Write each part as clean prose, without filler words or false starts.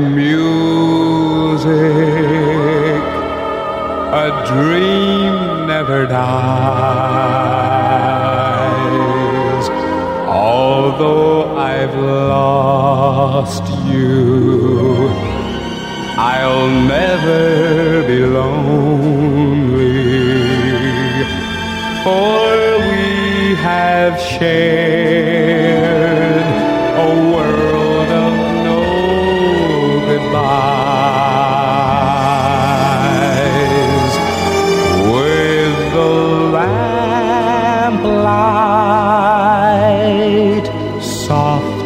music, a dream never dies. Although I've lost you, I'll never be lonely, for we have shared a world of no goodbyes. With the lamplight soft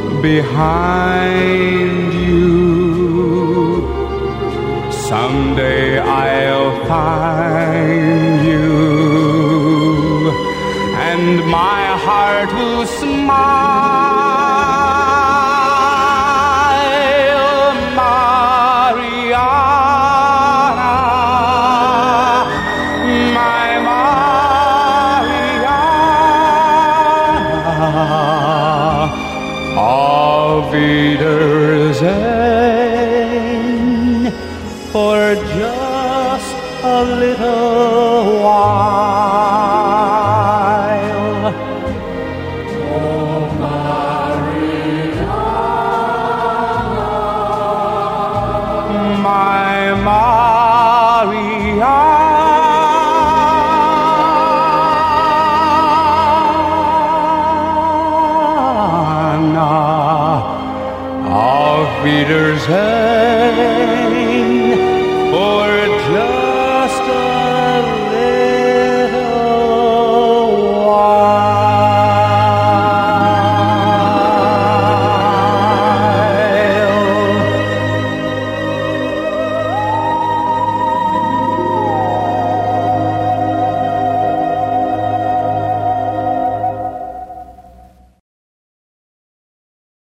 behind you, someday I'll find you, and my heart will smile, Mariana, my Mariana. Auf Wiedersehen, for just a little while. Oh, Mariana, my Mariana. Auf Wiedersehen.